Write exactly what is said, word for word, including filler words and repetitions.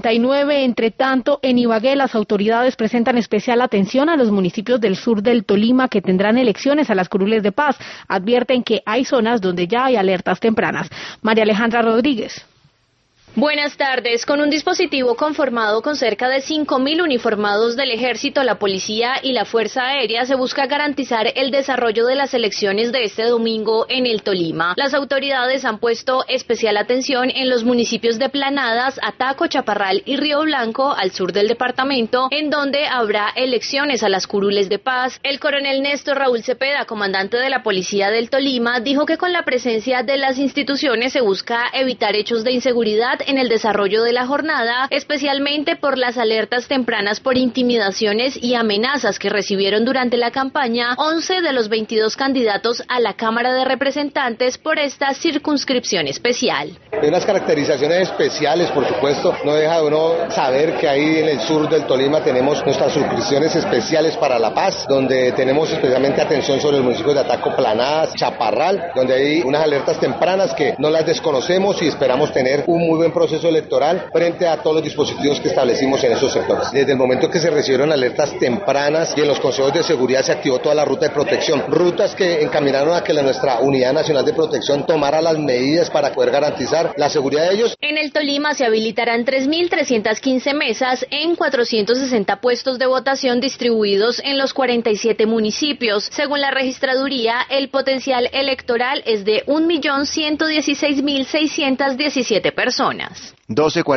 cuarenta y nueve. Entre tanto, en Ibagué las autoridades presentan especial atención a los municipios del sur del Tolima que tendrán elecciones a las curules de paz. Advierten que hay zonas donde ya hay alertas tempranas. María Alejandra Rodríguez. Buenas tardes. Con un dispositivo conformado con cerca de cinco mil uniformados del Ejército, la Policía y la Fuerza Aérea se busca garantizar el desarrollo de las elecciones de este domingo en el Tolima. Las autoridades han puesto especial atención en los municipios de Planadas, Ataco, Chaparral y Río Blanco, al sur del departamento, en donde habrá elecciones a las curules de paz. El coronel Néstor Raúl Cepeda, comandante de la Policía del Tolima, dijo que con la presencia de las instituciones se busca evitar hechos de inseguridad en el desarrollo de la jornada, especialmente por las alertas tempranas por intimidaciones y amenazas que recibieron durante la campaña once de los veintidós candidatos a la Cámara de Representantes por esta circunscripción especial. Hay unas caracterizaciones especiales, por supuesto, no deja de uno saber que ahí en el sur del Tolima tenemos nuestras circunscripciones especiales para la paz, donde tenemos especialmente atención sobre los municipios de Ataco, Planadas, Chaparral, donde hay unas alertas tempranas que no las desconocemos y esperamos tener un muy buen proceso electoral frente a todos los dispositivos que establecimos en esos sectores. Desde el momento que se recibieron alertas tempranas y en los consejos de seguridad se activó toda la ruta de protección, rutas que encaminaron a que la, nuestra Unidad Nacional de Protección tomara las medidas para poder garantizar la seguridad de ellos. En el Tolima se habilitarán tres mil trescientas quince mesas en cuatrocientos sesenta puestos de votación distribuidos en los cuarenta y siete municipios. Según la registraduría, el potencial electoral es de un millón ciento dieciséis mil seiscientas diecisiete personas. doce